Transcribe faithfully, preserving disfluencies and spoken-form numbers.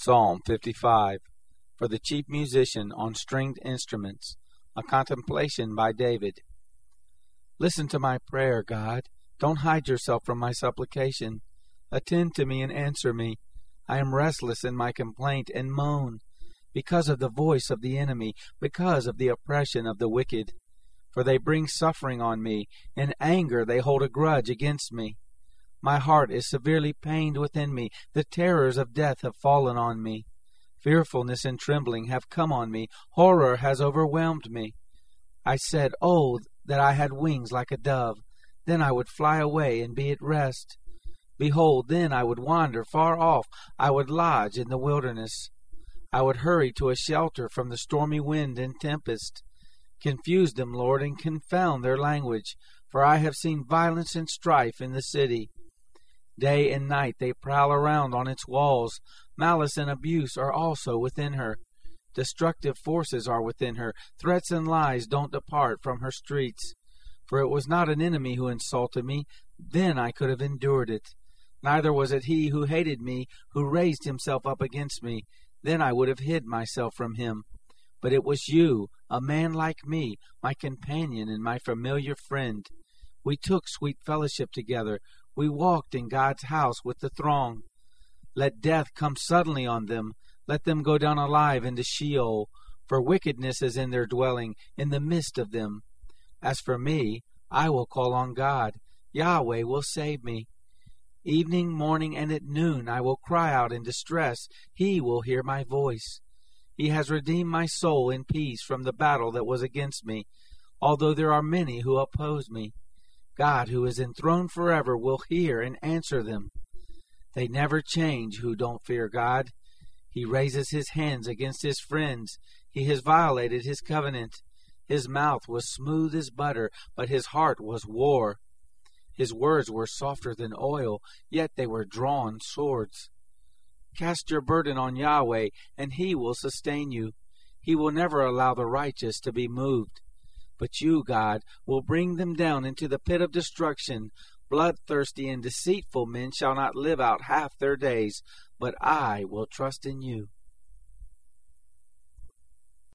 Psalm fifty-five, for the chief musician on stringed instruments, a contemplation by David. Listen to my prayer, God. Don't hide yourself from my supplication. Attend to me and answer me. I am restless in my complaint and moan, because of the voice of the enemy, because of the oppression of the wicked. For they bring suffering on me. In anger they hold a grudge against me. My heart is severely pained within me. The terrors of death have fallen on me. Fearfulness and trembling have come on me. Horror has overwhelmed me. I said, Oh, that I had wings like a dove. Then I would fly away and be at rest. Behold, then I would wander far off. I would lodge in the wilderness. I would hurry to a shelter from the stormy wind and tempest. Confuse them, Lord, and confound their language, for I have seen violence and strife in the city. Day and night they prowl around on its walls. Malice and abuse are also within her. Destructive forces are within her. Threats and lies don't depart from her streets. For it was not an enemy who insulted me. Then I could have endured it. Neither was it he who hated me, who raised himself up against me. Then I would have hid myself from him. But it was you, a man like me, my companion and my familiar friend. We took sweet fellowship together. We walked in God's house with the throng. Let death come suddenly on them. Let them go down alive into Sheol, for wickedness is in their dwelling, in the midst of them. As for me, I will call on God. Yahweh will save me. Evening, morning, and at noon I will cry out in distress. He will hear my voice. He has redeemed my soul in peace from the battle that was against me, although there are many who oppose me. God, who is enthroned forever, will hear and answer them. They never change who don't fear God. He raises his hands against his friends. He has violated his covenant. His mouth was smooth as butter, but his heart was war. His words were softer than oil, yet they were drawn swords. Cast your burden on Yahweh, and he will sustain you. He will never allow the righteous to be moved. But you, God, will bring them down into the pit of destruction. Bloodthirsty and deceitful men shall not live out half their days, but I will trust in you.